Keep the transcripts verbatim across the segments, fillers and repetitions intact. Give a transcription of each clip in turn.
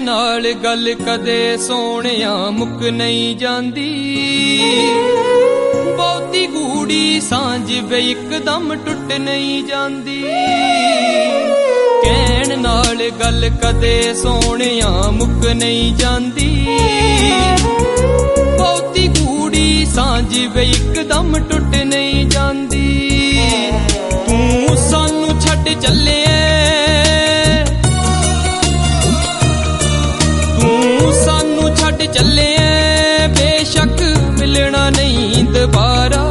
नाल गल कदे सोहणिया मुक नहीं जांदी, बहुती गूड़ी सांझ वे इकदम टुट नहीं जांदी। कहण नाल गल कदे सोहणिया मुक नहीं जांदी, बहुती गूड़ी सांझ वे इकदम टुट नहीं जांदी। तू सानू छड्ड चले, चले बेशक मिलना नहीं दोबारा,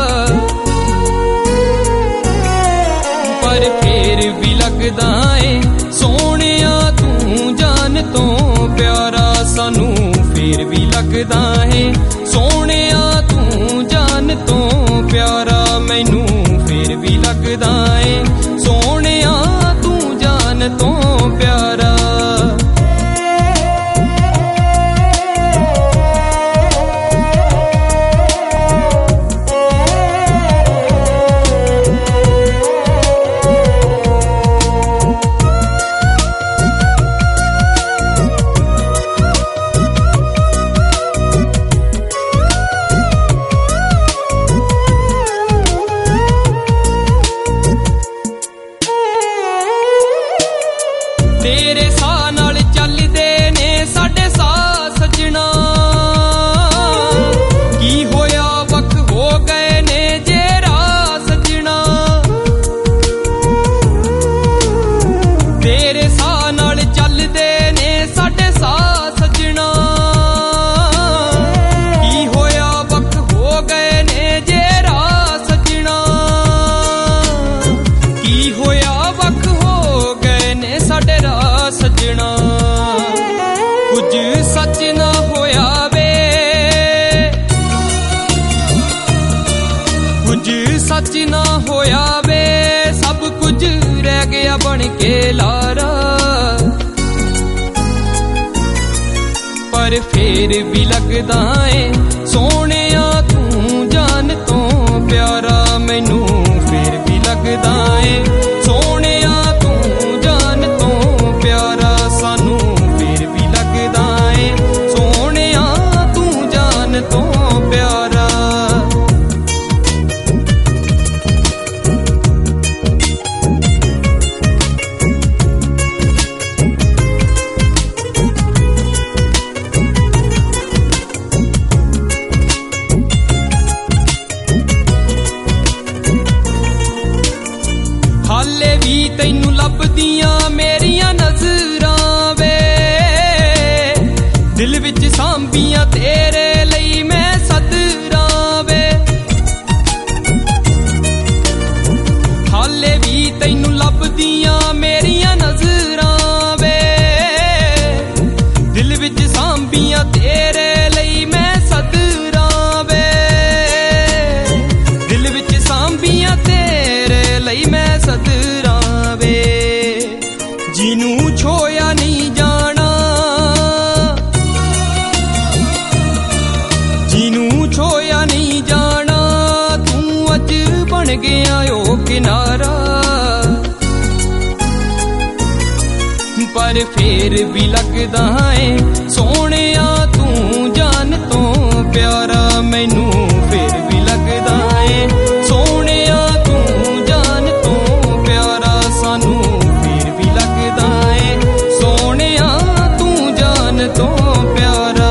पर फिर भी लगदा है सोहणिया तू जान तो प्यारा। सानू फिर भी लगदा है सोहणिया तू जान तो प्यारा। मैनू फिर भी लगदा है सोहणिया तू जान तो प्यारा। तेरे साह नाल चलदे ने साडे साह सजना, की होया वख हो गए ने जे राह सजना। तेरे साह नाल चलदे ने साडे साह सजना, की होया वख हो गए ने जे राह सजना। की होया वख हो गए ने साडे सजना। कुछ सच ना होया वे, कुछ सच ना होया वे, सब कुछ रह गया बन के लारा। पर फिर भी लगदा है सोहणिया तू जान तो प्यारा। मैनू फिर भी लगदा है सोहणिया तू जान तो प्यारा। सानू फिर भी लगदा है सोहणिया तू जान तो प्यारा। हाले भी तैनू लभदियां मेरियां नजरां वे, दिल विच सांभियां तेरे लई मैं सदरां वे। हाले भी तैनू लभदियां मेरियां नजरां वे, दिल विच सांभियां तेरे लई मैं सदरां वे। दिल विच सांभियां तेरे लई मैं सदरां वे। जिनू छोया नहीं जाना, जिनू छोया नहीं जाना, तू अज बन गया ओ किनारा। पर फिर भी लगदा है सोहणिया तू जान तो प्यारा। मैनू फिर भी लगदा है सोहणिया तू जान तो प्यारा। सानू फिर भी लगदा है सोहणिया तू जान तो प्यारा।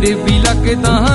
ਫਿਰ ਵੀ ਲੱਗਦਾ